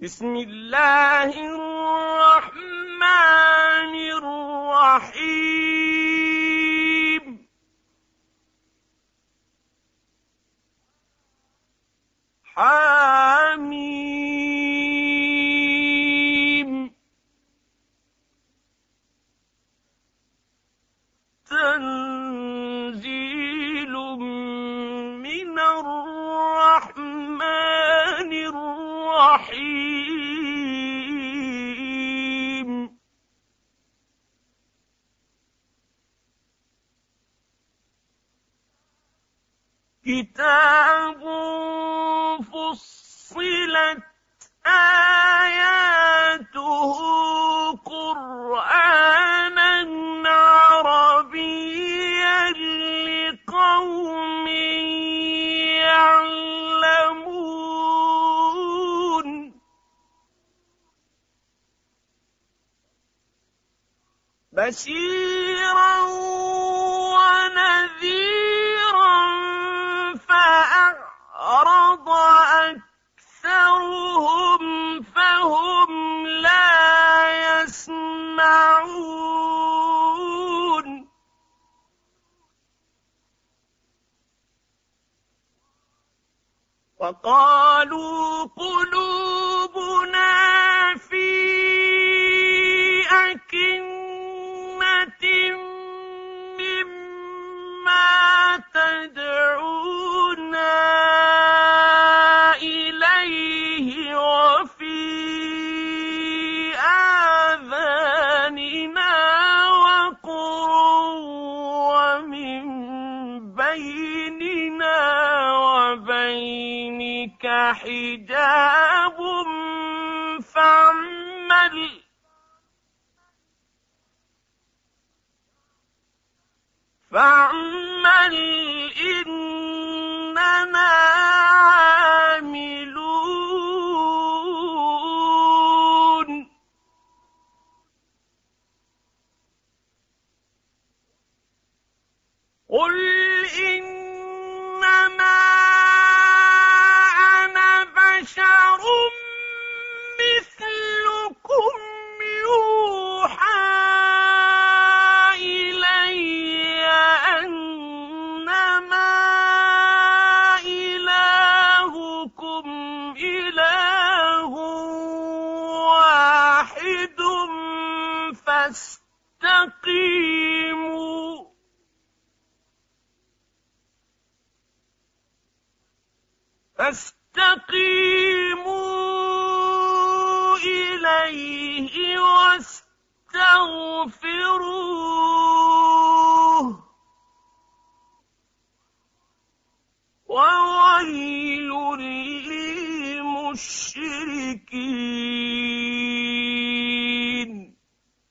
بسم الله الرحمن الرحيم حميم تنزيل من الرحمن الرحيم كتاب فصلت آياته قرآنًا عربيًّا لقوم يعلمون بشيرًا ونذيرًا فأعرض أكثرهم فهم لا يسمعون وقالوا قلوبنا في أكنة مما تدعونا إليه وفي آذاننا وقر ومن بيننا وبينك حجاب فاعمل إننا عاملون قل إنما أنا بشر مثلكم يوحى إلي أنما إلهكم إله واحد فاستقيموا إليه واستغفروه وويل للمشركين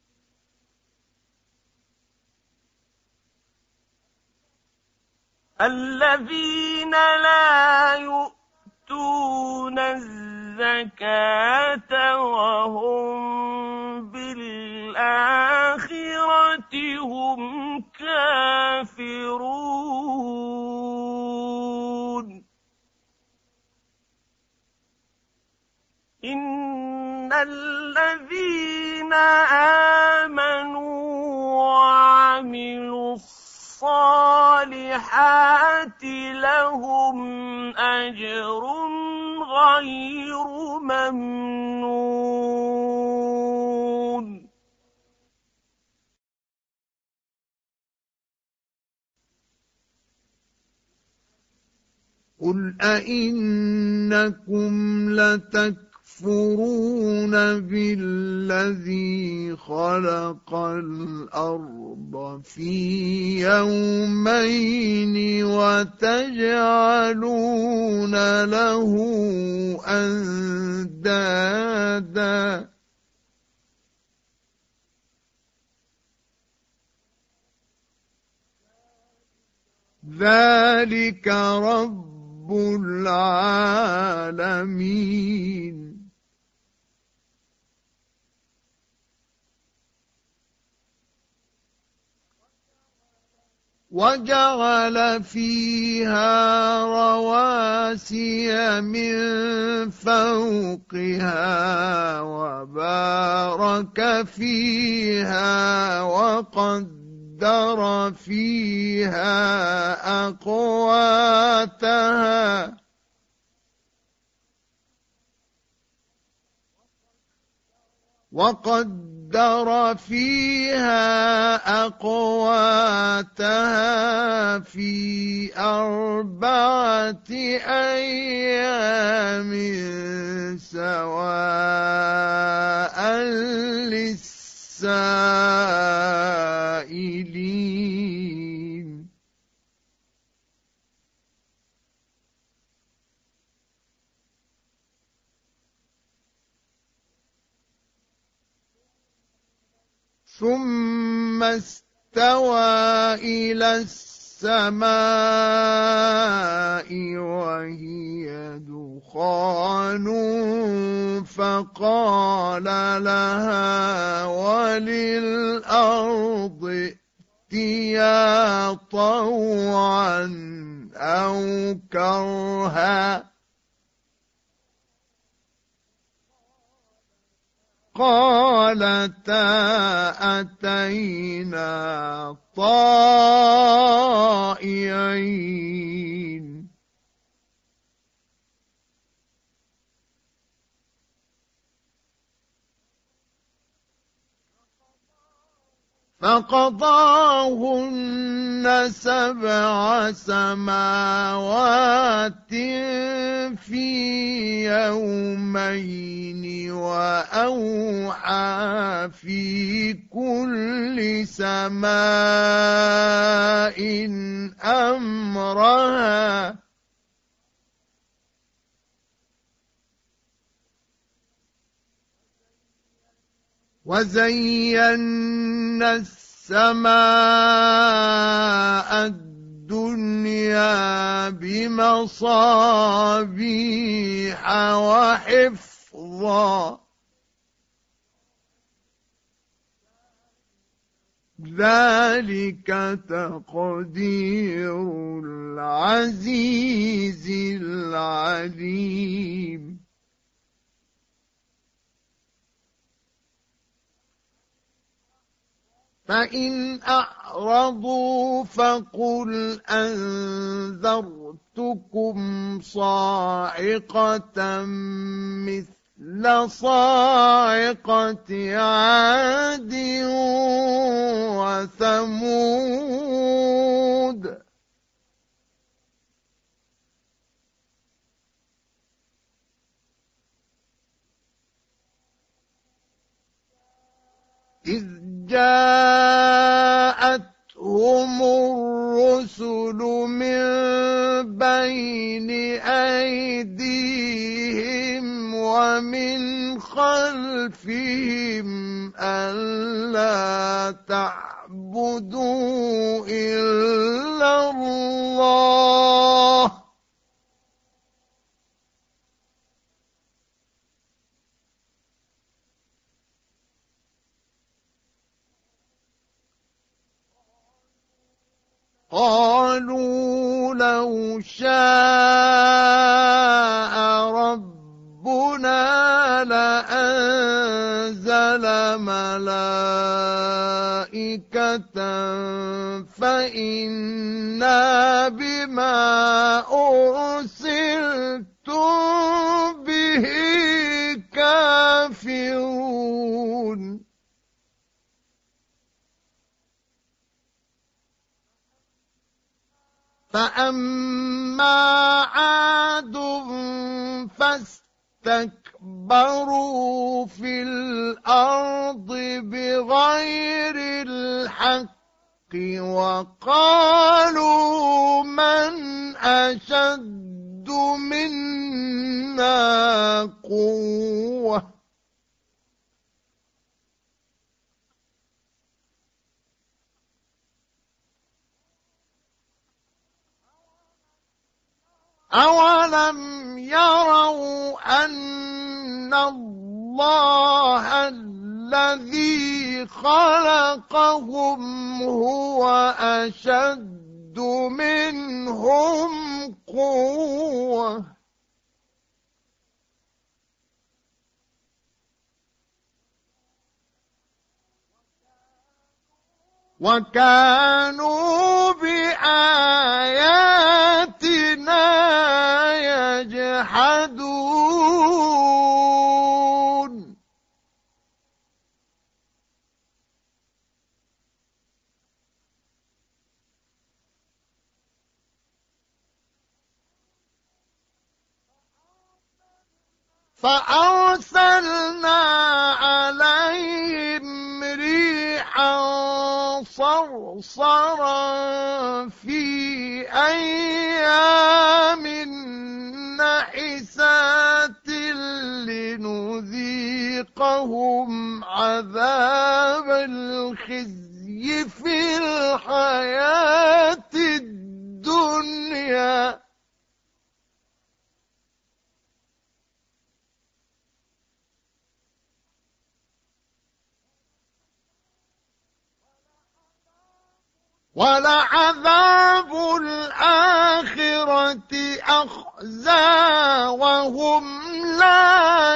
الذين لا يؤتون الزكاة وهم بالآخرة هم كافرون إن الذين آمنوا وعملوا الصالحات لهم أجر غير ممنون قل أئنكم لتكفرون بالذي خلق الأرض في يومين وتجعلون له أندادا ذلك رب العالمين وجعل فيها رواسي من فوقها وبارك فيها وقدر فيها أقواتها في 4 أيام سواء للسائلين ثم استوى إلى السماء وهي دخان فقال لها وللأرض ائتيا طوعا أو كرها قالتا أتينا طائعين فقضاهن 7 سماوات في يومين وأوحى في كل سماء أمرها وزينا السماء الدنيا بمصابيح وحفظا ذلك تقدير العزيز العليم فإن أعرضوا فقل أنذرتكم صاعقة مثل صاعقة عاد وثمود إذ جاءتهم الرسل من بين أيديهم ومن خلفهم ألا تعبدوا إلا الله قالوا لو شاء ربنا لأنزل ملائكة فإنا بما أرسلتم به كافرون فأما عاد فاستكبروا في الأرض بغير الحق وقالوا من أشد منا قوة أولم يروا أن الله الذي خلقهم هو أشد منهم قوة وكانوا بآياتنا يجحدون فأرسلنا عليهم ريحا صرصرا في أيام نحسات لنذيقهم عذاب الخزي في الحياة الدنيا ولعذاب الآخرة أخزى وهم لا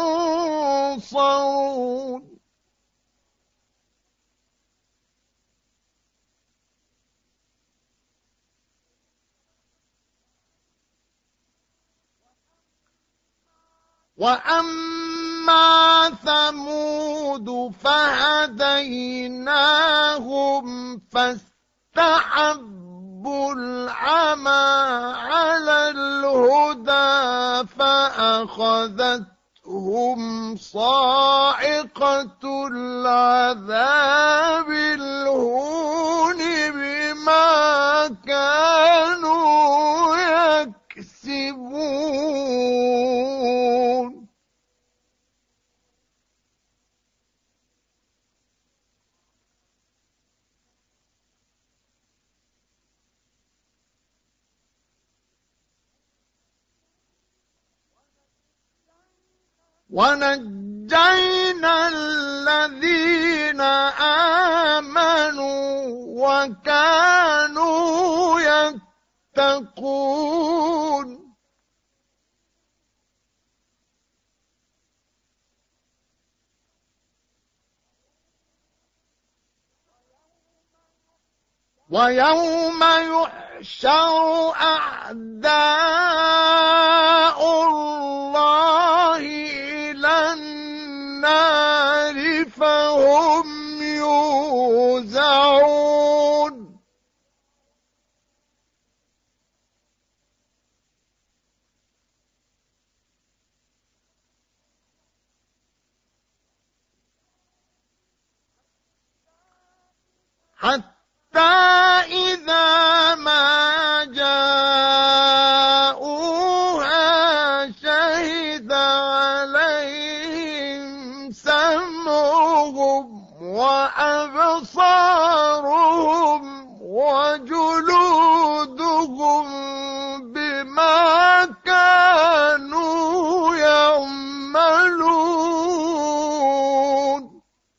ينصرون وأما ثمود فهديناهم فاستحبوا العمى على الهدى فأخذتهم صاعقة العذاب الهون بما كانوا يكسبون ونجينا الذين آمنوا وكانوا يتقون ويوم يحشر أعداء الله إلى النار فهم يوزعون حتى إذا ما جاءوها شهد عليهم سمعهم وأبصارهم وجلودهم بما كانوا يعملون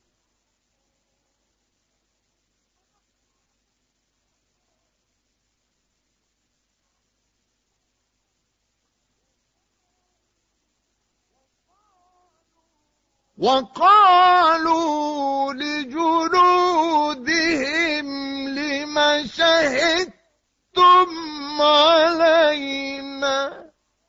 وقالوا لجلودهم لم شهدتم علينا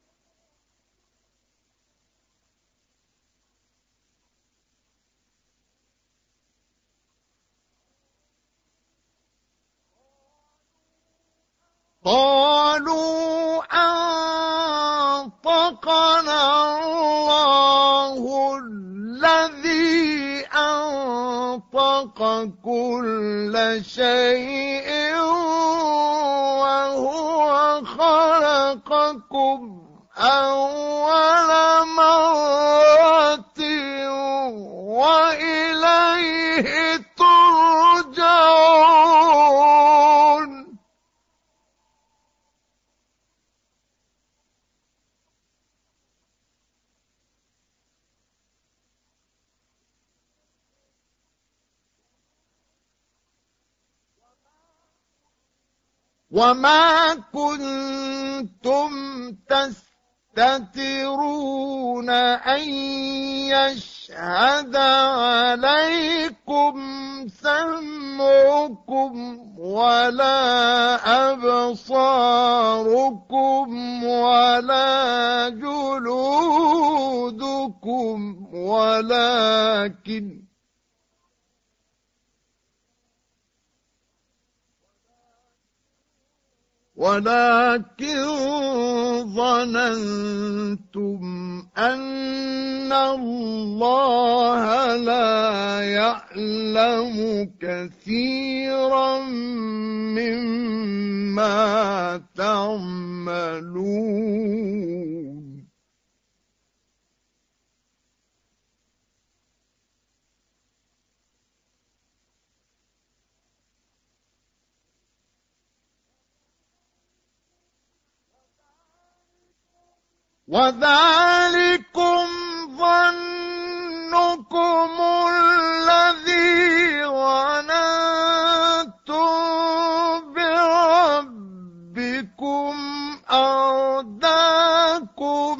قالوا أنطقنا الله الذي أنطق كل شيء وهو خلقكم أول مرة وإليه ترجعون وما كنتم تستترون أن يشهد عليكم سمعكم ولا أبصاركم ولا جلودكم ولكن ظننتم أن الله لا يعلم كثيرا مما تعملون. وذلكم ظنكم الذي ظننتم بربكم أرداكم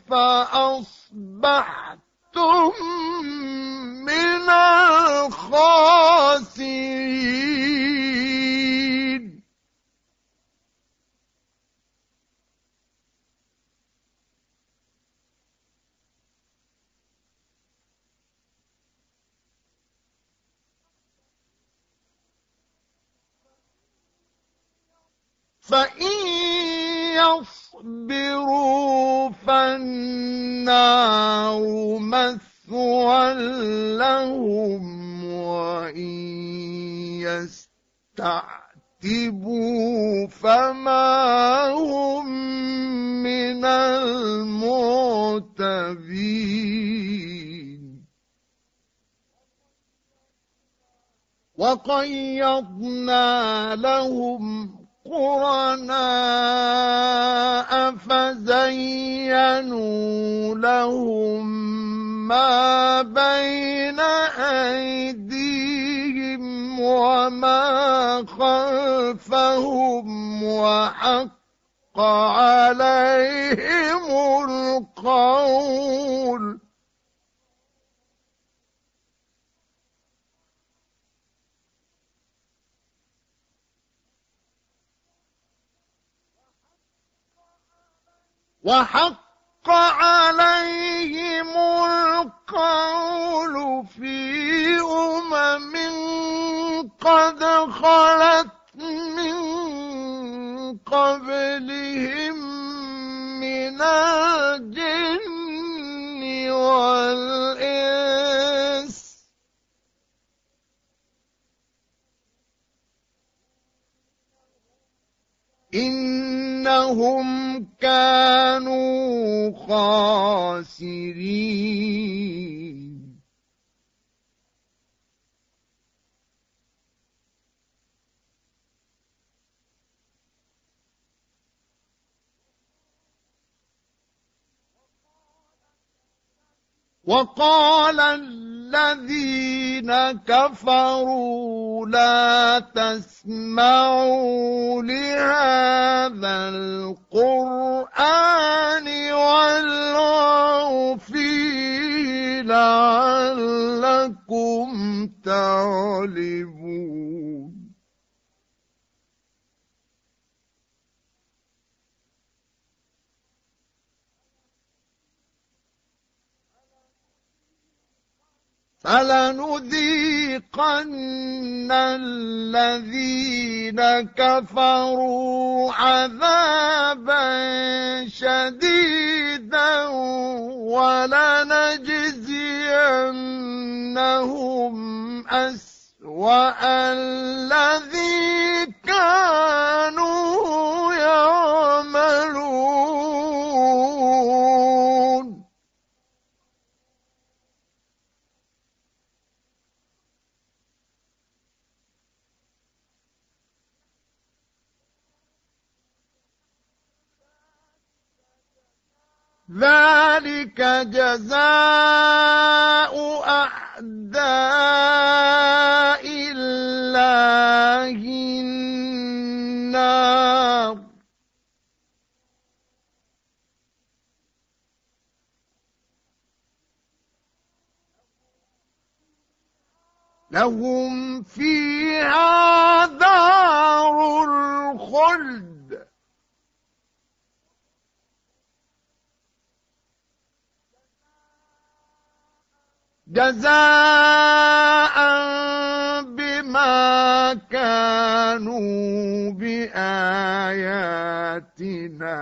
فأصبحتم من الخاسرين. فإن يصبروا فالنار مثوى لهم وإن يستعتبوا فما هم من المعتبين. وقيضنا لهم قرناء فزينوا لهم ما بين أيديهم وما خلفهم وحق عليهم القول وحق عليهم القول في قد خلت من قبلهم من الجن والإنس إنهم كانوا خاسرين. وقال الذين كفروا لا تسمعوا لهذا القرآن والغوا فيه لعلكم تغلبون. فلنذيقن الذين كفروا عذابا شديدا ولنجزينهم أسوأ الذي كانوا يعملون. ذلك جزاء أعداء الله النار لهم فيها دار الخلد جزاء بما كانوا بآياتنا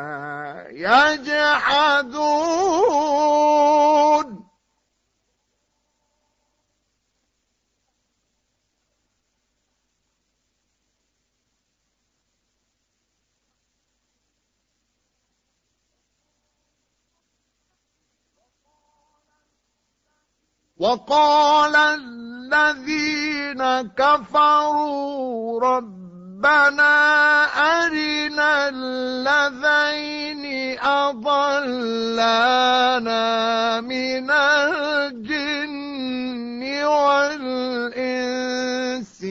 يجحدون وقال الذين كفروا ربنا أرنا الذين أضلانا من الجن والإنس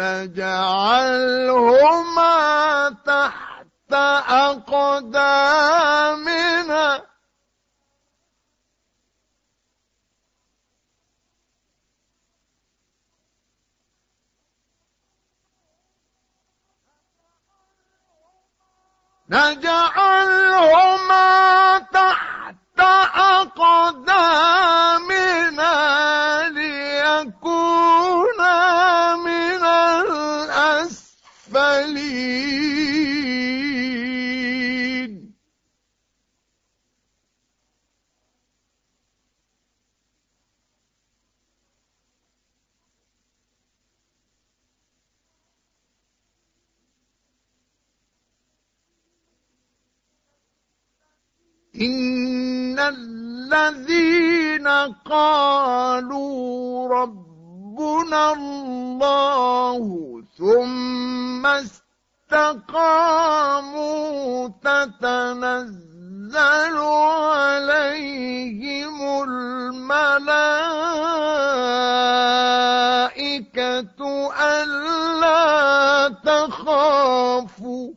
نجعلهما تحت أقدامنا تحت أقدامنا ليكونا من الأسفلين إن الذين قالوا ربنا الله ثم استقاموا تتنزل عليهم الملائكة ألا تخافوا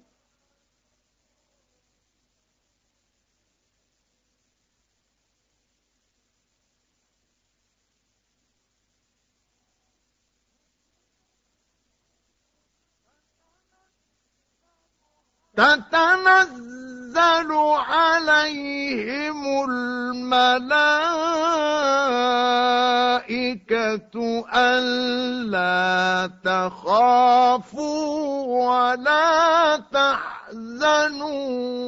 تتنزل عليهم الملائكة ألا تخافوا ولا تحزنوا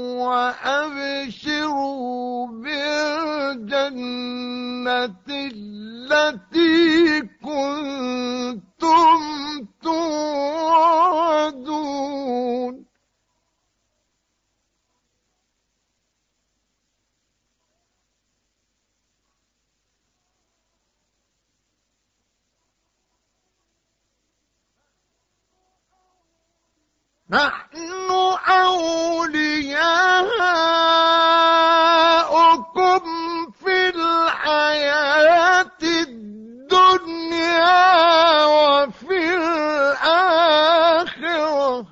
وأبشروا بالجنة التي كنتم توعدون نحن أولياؤكم في الحياة الدنيا وفي الآخرة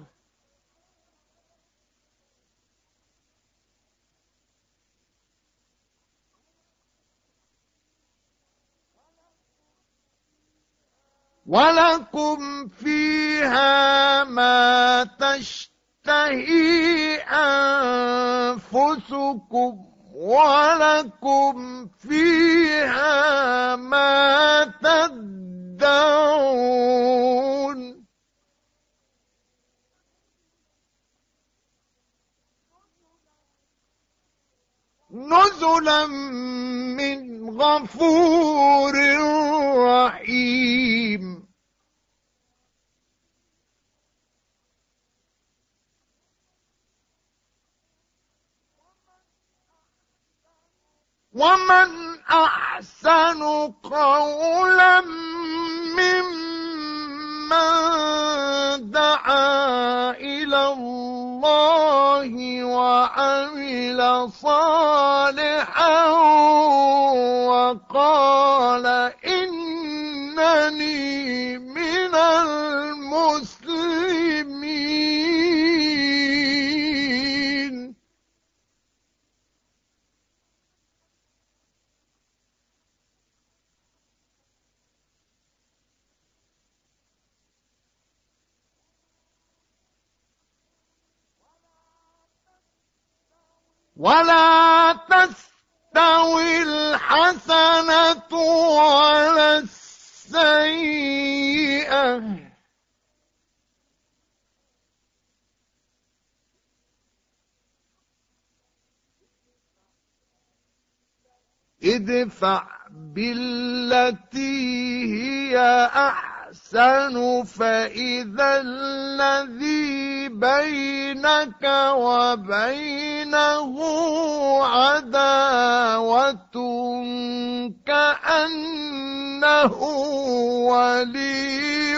ولكم فيها ما تشتهي أنفسكم ولكم فيها ما تدعون نزلا من غفور رحيم ومن أحسن قولا ممن دعا إلى الله وعمل صالحا وقال إنني من المسلمين ولا تستوي الحسنة ولا السيئة ادفع بالتي هي أحسن فإذا الذي بينك وبينه عداوة كأنه ولي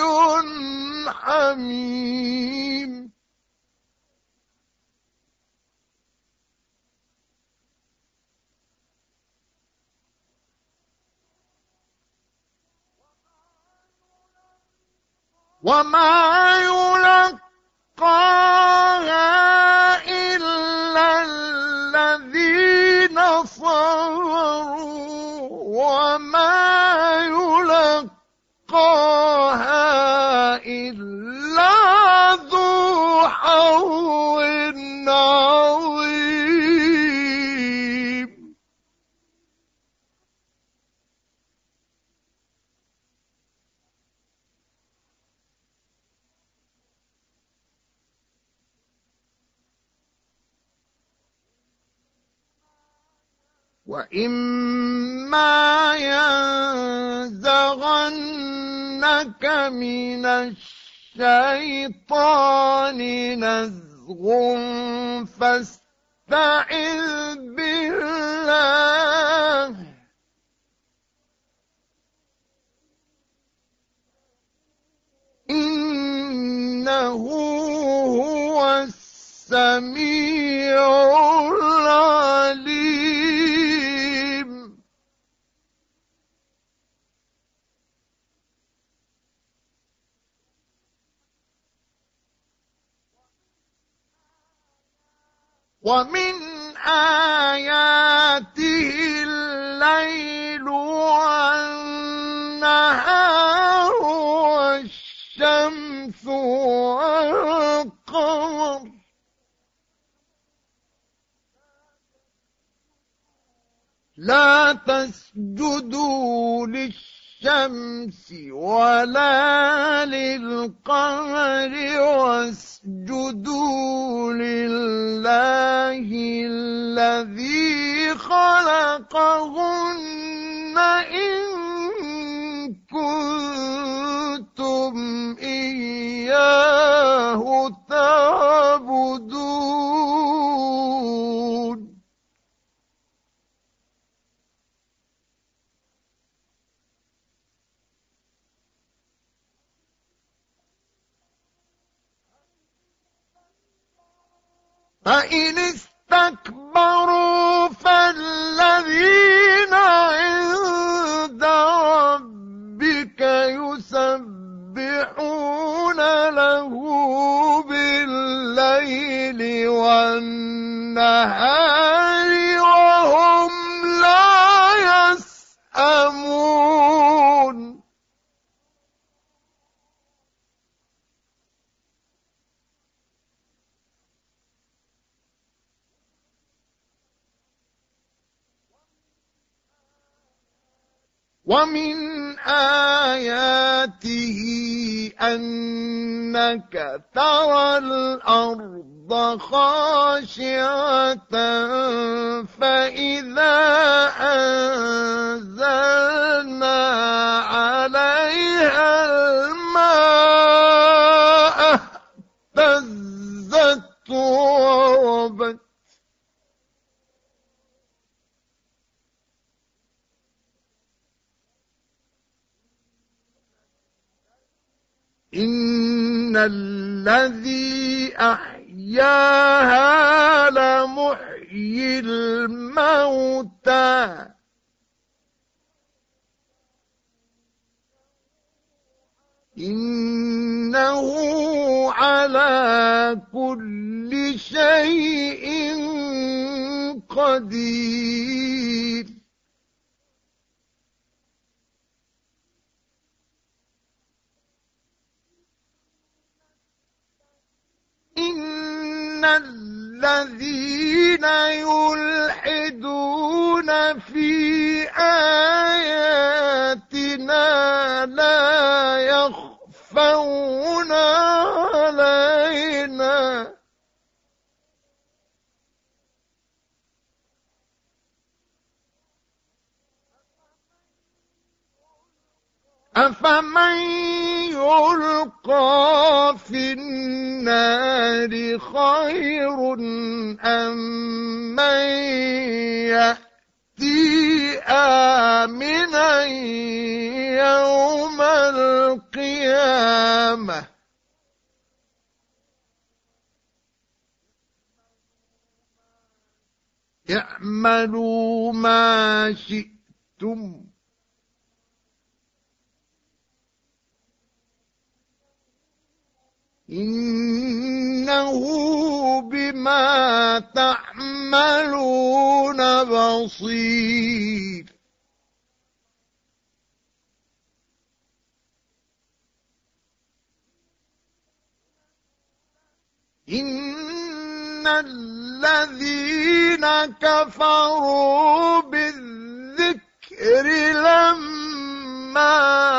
حميم وما يلقاها إلا الذين صبروا وما يلقاها إلا ذو حظ عظيم وإما ينزغنك من الشيطان نزغ فاستعذ بالله إنه هو السميع العليم ومن آياته الليل والنهار والشمس والقمر لا تسجدوا للشمس ولا للقمر واسجدوا لله الذي خلقهن إن كنتم إياه تعبدون فإن استكبروا فالذين عند ربك يسبحون له بالليل والنهار وهم لا يسأمون ومن آياته أنك ترى الأرض خاشعة فإذا أنزلنا عليها الماء اهتزت وربت إن الذي أحياها لمحيي الموتى إنه على كل شيء قدير إن الذين يلحدون في آياتنا لا يخفون علينا أفمن يلقى في النار خير أم من يأتي آمنا يوم القيامة اعملوا ما شئتم إنه بما تعملون بصير إن الذين كفروا بالذكر لما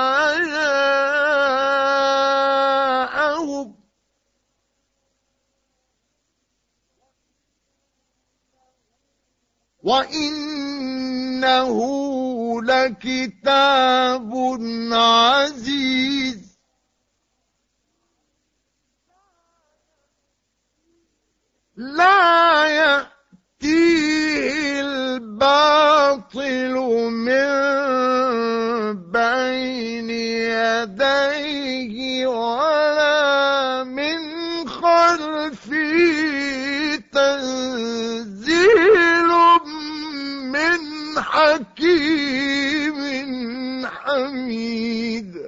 جاءهم وإنه لكتاب عزيز لا يأتيه الباطل من بين يديه ولا من خلفه تنزيل من حكيم حميد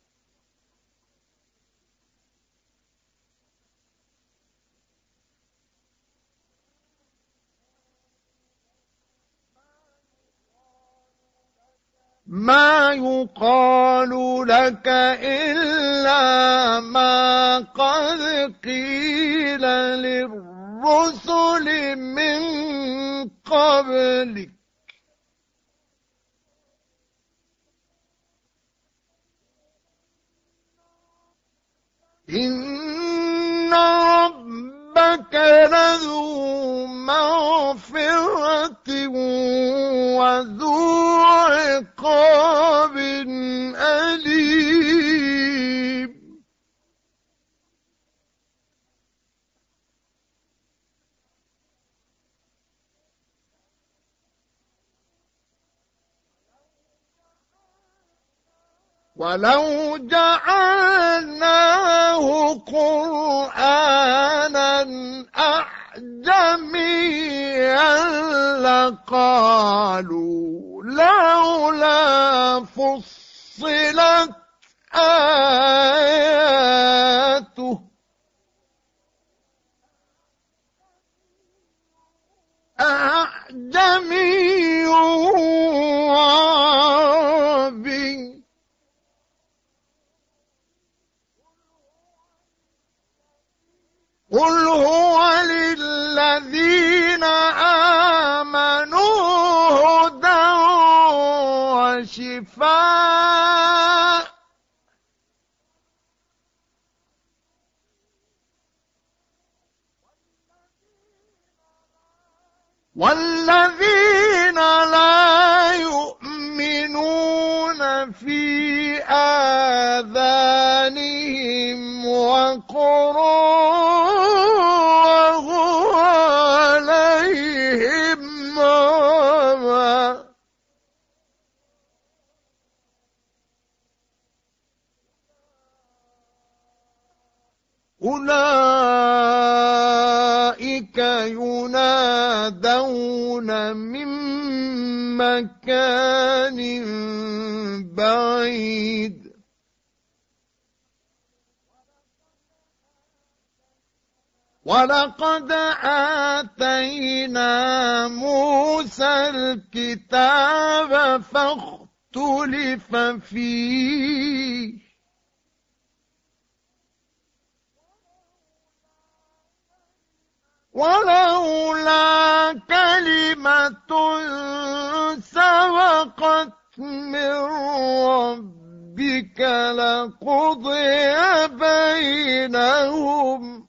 ما يقال لك إلا ما قد قيل للرسل من قبلك إن ربك لذو مغفرة وذو عقاب أليم ولو جعلناه قرآنا أعجميا لقالوا لولا فصلت آياته أعجمي وعربي قل هو للذين آمنوا هدى وشفاء والذين لا يؤمنون في آذانهم وقر وهو عليهم عمى أولئك ينادون من مكان بعيد ولقد آتينا موسى الكتاب فاختلف فيه ولولا كلمة سبقت من ربك لقضي بينهم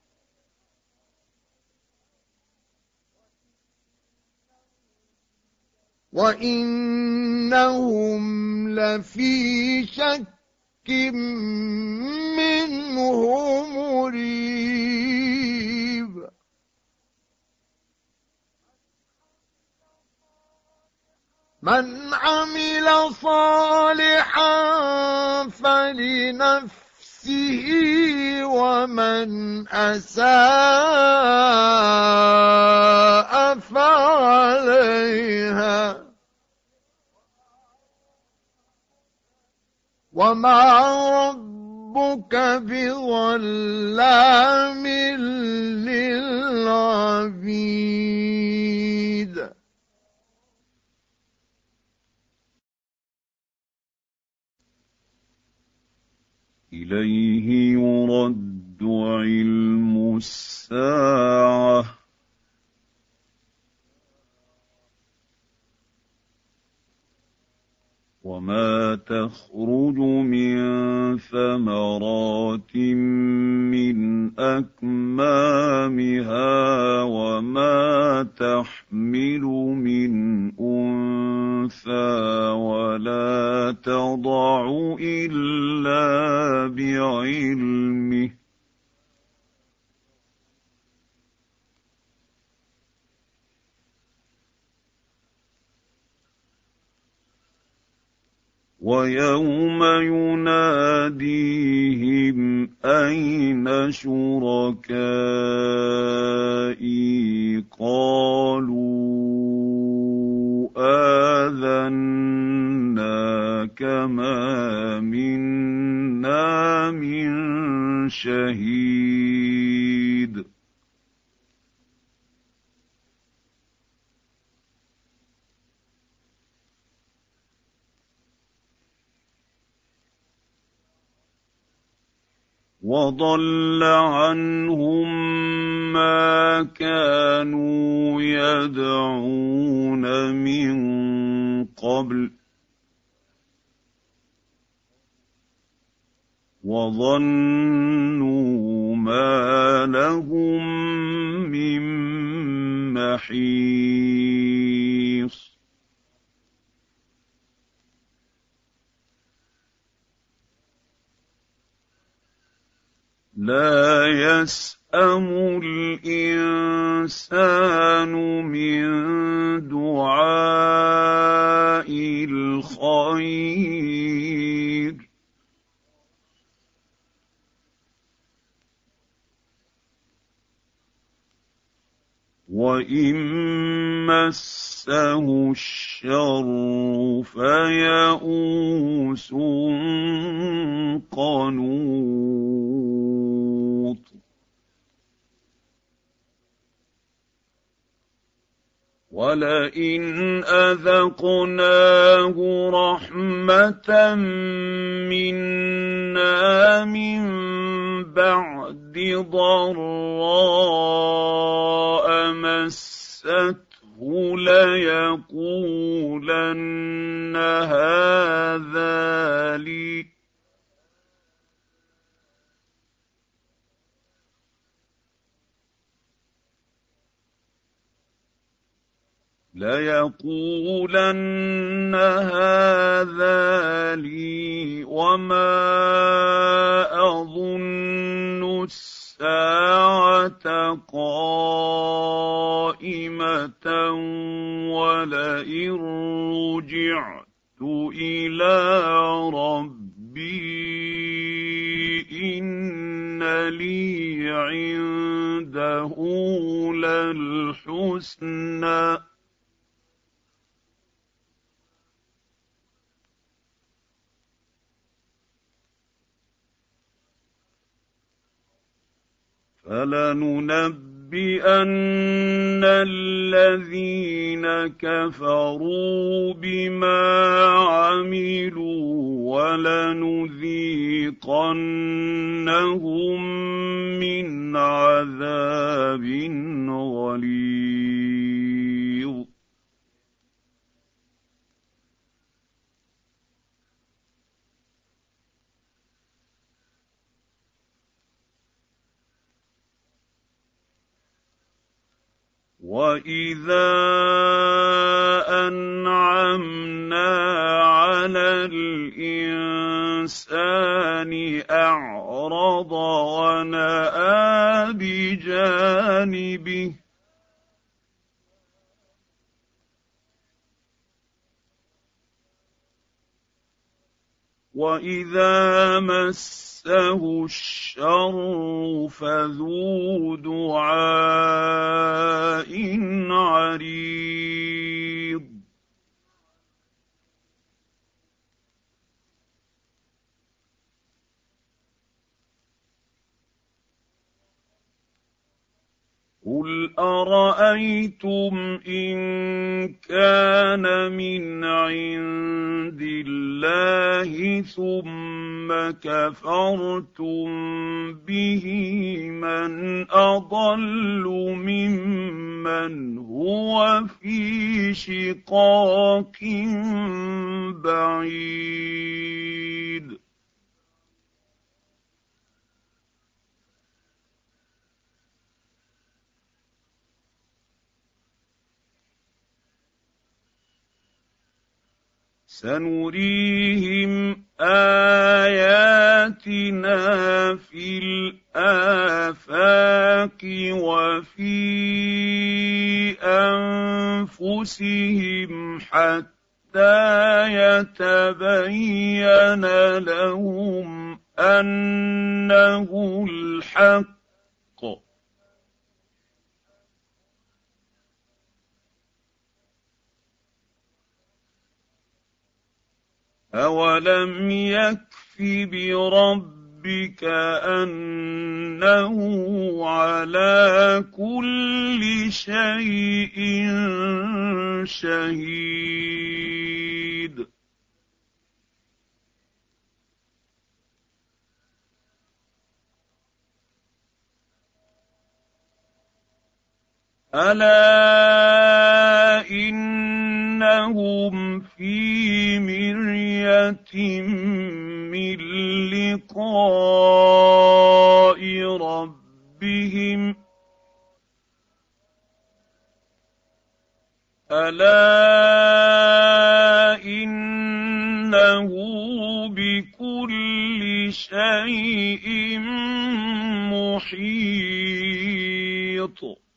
وإنهم لفي شك منه مريب من عمل صالحا فلنفسه ومن أساء فعليها وما ربك بظلام للعبيد إليه يرد علم الساعة وما تخرج من ثمرات من أكمامها وما تحمل من أنثى ولا تضع إلا بعلمه ويوم يناديهم أين شركائي قالوا آذناك ما منا من شهيد وضل عنهم ما كانوا يدعون من قبل وظنوا ما لهم من محيص لا يسأم الإنسان من دعاء الخير وإن مسه الشر فيئوس قنوط ولئن أذقناه رحمة منا من بعد ضراء مسته ليقولن هذا لي وما أظن الساعة قائمة ولئن رجعت إلى ربي إن لي عنده للحسنى فلننبئن الذين كفروا بما عملوا ولنذيقنهم من عذاب غليظ وَإِذَا أَنْعَمْنَا عَلَى الْإِنسَانِ أَعْرَضَ وَنَأَىٰ بِجَانِبِهِ وَإِذَا مَسَّهُ الشَّرُّ فَذُو دُعَاءٍ عَرِيضٍ قُلْ أَرَأَيْتُمْ إِن كَانَ مِنْ عِندِ اللَّهِ ثُمَّ كَفَرْتُم بِهِ مَنْ أَضَلُّ مِمَّنْ هُوَ فِي شِقَاقٍ بَعِيدٍ سَنُرِيهِمْ آيَاتِنَا فِي الْآفَاقِ وَفِي أَنفُسِهِمْ حَتَّىٰ يَتَبَيَّنَ لَهُمْ أَنَّهُ الْحَقُّ أَوَلَمْ يَكْفِ بِرَبِّكَ أَنَّهُ عَلَىٰ كُلِّ شَيْءٍ شَهِيدٌ أَلَا إِنَّهُمْ فِي مِرْيَةٍ مِّن لِّقَاءِ رَبِّهِمْ أَلَا إِنَّهُ بِكُلِّ شَيْءٍ مُّحِيطٌ